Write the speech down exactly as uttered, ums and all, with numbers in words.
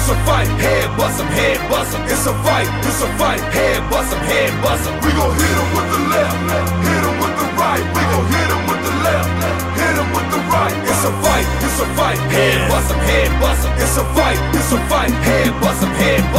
it's a fight. Head bust 'em, head bust 'em. It's a fight, it's a fight. Head bust 'em, head bust 'em. We gon' hit 'em with the left, hit 'em with the right. We gon' hit 'em with the left, hit 'em with the right. It's a fight, it's a fight. Head bust 'em, head bust 'em. It's a fight, it's a fight. Head bust 'em, head bust 'em.